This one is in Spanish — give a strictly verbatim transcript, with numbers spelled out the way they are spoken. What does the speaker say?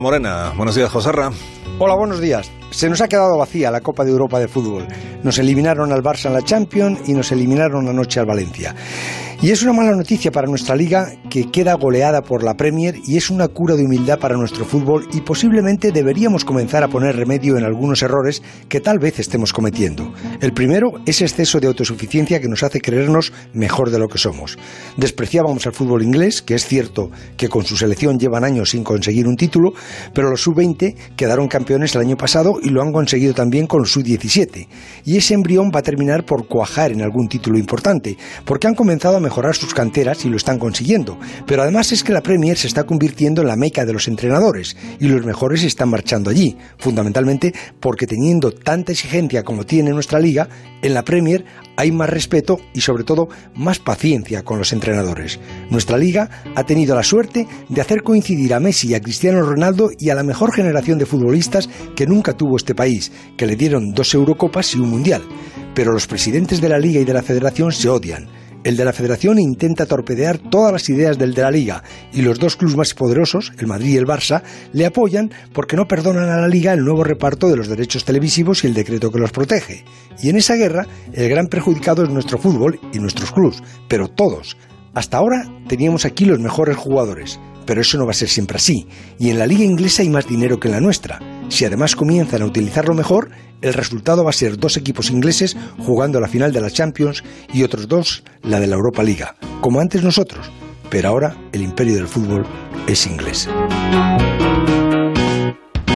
Morena, buenos días, Joserra. Hola, buenos días. Se nos ha quedado vacía la Copa de Europa de Fútbol. Nos eliminaron al Barça en la Champions y nos eliminaron anoche al Valencia. Y es una mala noticia para nuestra liga, que queda goleada por la Premier, y es una cura de humildad para nuestro fútbol, y posiblemente deberíamos comenzar a poner remedio en algunos errores que tal vez estemos cometiendo. El primero es exceso de autosuficiencia que nos hace creernos mejor de lo que somos. Despreciábamos al fútbol inglés, que es cierto que con su selección llevan años sin conseguir un título, pero los sub veinte quedaron campeones el año pasado y lo han conseguido también con los sub diecisiete. Y ese embrión va a terminar por cuajar en algún título importante, porque han comenzado a mejorar sus canteras y lo están consiguiendo. Pero además es que la Premier se está convirtiendo en la meca de los entrenadores y los mejores están marchando allí, fundamentalmente porque teniendo tanta exigencia como tiene nuestra liga, en la Premier hay más respeto y sobre todo más paciencia con los entrenadores. Nuestra liga ha tenido la suerte de hacer coincidir a Messi y a Cristiano Ronaldo y a la mejor generación de futbolistas que nunca tuvo este país, que le dieron dos Eurocopas y un Mundial. Pero los presidentes de la liga y de la federación se odian. El de la Federación intenta torpedear todas las ideas del de la Liga, y los dos clubes más poderosos, el Madrid y el Barça, le apoyan porque no perdonan a la Liga el nuevo reparto de los derechos televisivos y el decreto que los protege. Y en esa guerra, el gran perjudicado es nuestro fútbol y nuestros clubes, pero todos. Hasta ahora teníamos aquí los mejores jugadores, pero eso no va a ser siempre así, y en la Liga inglesa hay más dinero que en la nuestra. Si además comienzan a utilizarlo mejor, el resultado va a ser dos equipos ingleses jugando la final de la Champions y otros dos la de la Europa Liga, como antes nosotros, pero ahora el imperio del fútbol es inglés.